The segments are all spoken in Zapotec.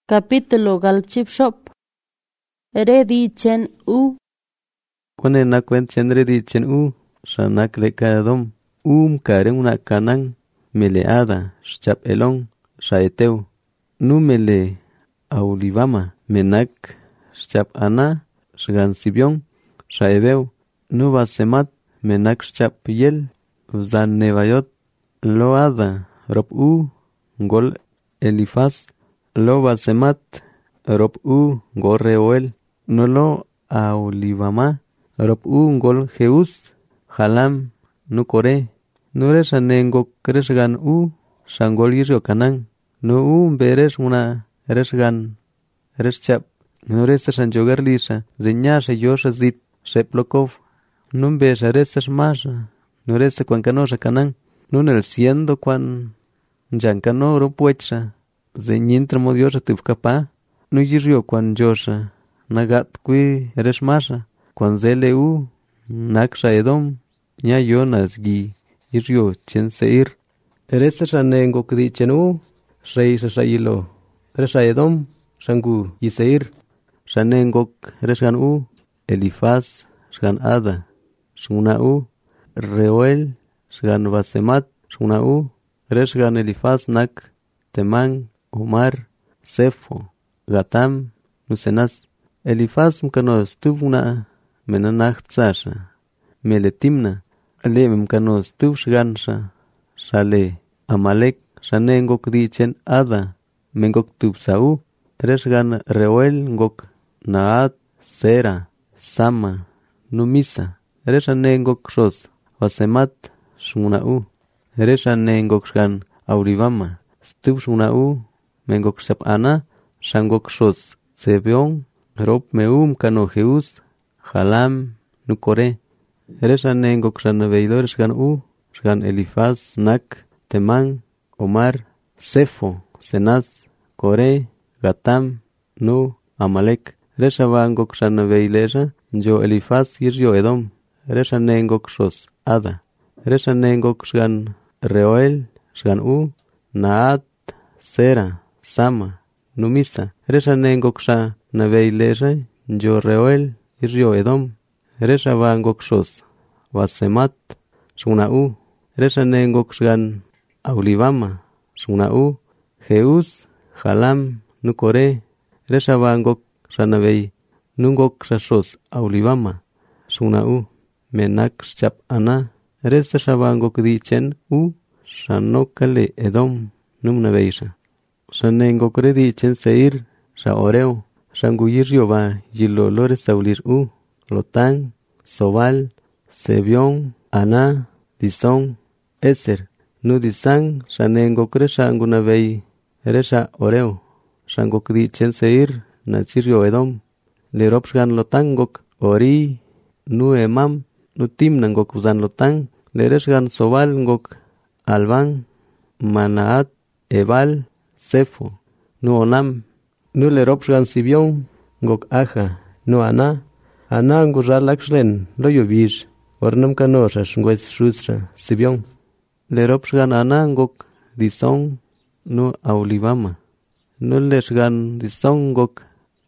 Capítulo galchipshop. Redi chen u. Kone na kwent chen redi chen u. Shanak le kadom. Karen una kanang. Meleada. Shchap elong. Shaeteu. Nu mele. Aulivama. Menak. Shchap ana. Shgan sibion. Shaebeu. Nu basemat. Menak shchap yel. Uzan nevayot. Loada. Rob u. Gol Elifaz. Lo basemat, rob u gol Reuel, no lo aulivama, rob u gol Jeus, Halam, nu kore, no res anengo kresgan u, shangol yiryo kanang, no u beres una resgan, reschap, no res shanjogar lisa, zenyasha yosha zit, sheplokov, no besa res masha, no res kwankanosha kanang, no el siendo kwan, jankano ropuecha, Zenyintramo Diosha tifkapa, no yirio kwan Josha, nagat kui eres masha, kwan zele u, naksha edom, nya yonas gi, yirio chen seir. Eres shanengo kdi chen u, rey shayilo, eres edom, shangu yiseir, shanengo eres gan u, Elifaz, shan ada, shuna u, Reuel, shan basemat, shuna u, eres gan Elifaz nak, Temán, Omar, Sefo, Gatam, Nusenas, Elifaz mkanos tuvna, menanach tzasha, Meletimna, ale mkanos tuv shgansha, Shale, Amalek, shanengok dichen Ada, mengok tuv Sau, resgan Reuel ngok Naat, Sera, Sama, Numisa, reshanengok Shos, Basemat, Shunau, reshanengok shgan Aurivama, Stuv shunau, mengok shap ana, shangok shos, Zebion, rob meum kano Jeus, Halam, nukore, reshanengok shanaveidor shgan u, shgan Elifaz, Nak, Temán, Omar, Sefo, Senaz, Kore, Gatam, Nu, Amalek, reshavangok shanaveileja, jo Elifaz yiryo Edom, reshanengok shos, Ada, reshanengok shgan Reuel, shgan u, Naat, Sera, Sama, Numisa, reshanengok sha naveileja, jo Reuel, iryo Edom, reshavangok shos, Basemat, shunau, reshanengok shgan Aulivama, shunau, Jeus, Halam, nukore, reshavangok shanavei, nungok shashos, Aulivama, shunau, menak shchap ana, reshavangok dichen u, Shanokale Edom numna veisha. Shanengo kredi chen seir, sha oreo, shanguyir yoba, yilolores saulir u, Lotan, Sobal, Sebion, Ana, Dison, Eser, Nudisan, shanengo kre shanguna vei, resha oreo, shangokdi chen seir, nachirio Edom, leropshan lotangok, ori, nu emam, nutimnangok uzan lotan, lereshan Sobal ngok, Alban, Manaat, Ebal, Sefo, Nu Onam, Nu Leropshan Sibion, Gok Aja, Nu Ana, Ana Ngurralaxlen, Loyovish, Ornam Canosas, Ngwes Shusra, Sibion, Leropshan Ana Gok Dison, Nu Aulivama, Nu Leshgan Dison Gok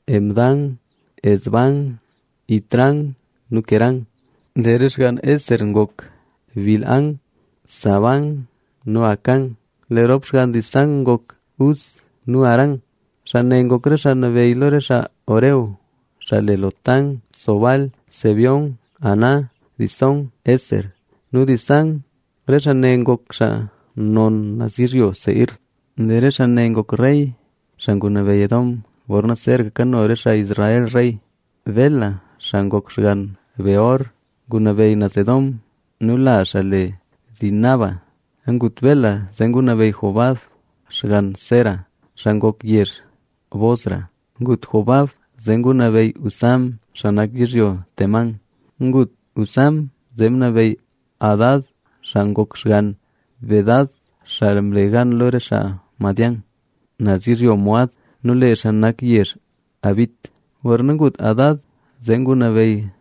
Emdan, Esban, Itran, Nukeran, Dereshgan Eser Gok Vilan, Saban, Noakan, Leropshan disangok us, Nuaran, Shanengok reshan veiloresha oreu, Shalelotan, Sobal, Sebion, Ana, Dison, Eser, Nudisan, reshanengok sha non nazirio seir, Dereshanengok rey, Shangunaveyedom, Borna cerca cano resha Israel rey, Vela, Shangok shgan, Beor, Gunavei Nazedom, Nula shale, Dinaba, Angutvela, Zenguna Jobab, Shgan Sera, Shangok Yer, Bosra, Gut Jobab, Zenguna Usam, Shanak Yiryo, Teman, Gut Usam, Zemna Adad, Shangok Shgan, Vedad, Shalmlegan Loresha, Madian, Naziryo Moad, Nule Shanak Yer, Abit, Warnangut Adad, Zenguna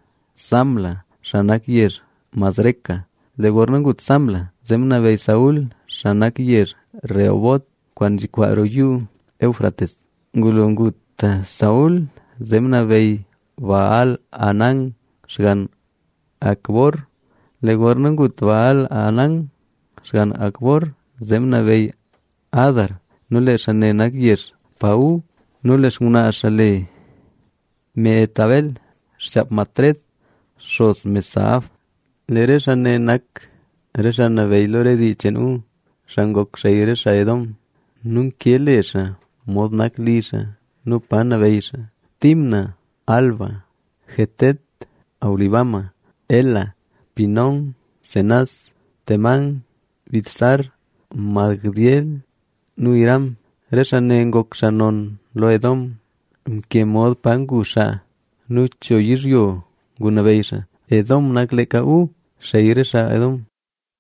Samla, Shanak Yer, Mazreka, de Gornangut Samla, Zemna Saul, Shanak Yer, Reobot, Kwanjikwaroyu, Eufrates, ngulunguta Saúl zemna vei Baal Anán shgan Akbor legornangut Baal Anán shgan Akbor zemna vei Adar nule shane nagyer Pau nule shuna shale Meetabel shap matret shos Mesaf lere shane nak reshana vei lore di chenu shangok shaire shaedom nun kielesha modnak lisha nu pana veisha Timna Alba Getet Aulibama Ela Pinon Senaz Temán Bitzar Magdiel nu Iram reshanengok shanon loedom mkemod pangusha nu choyiryo gunaveisha Edom nakleka u shairesha Edom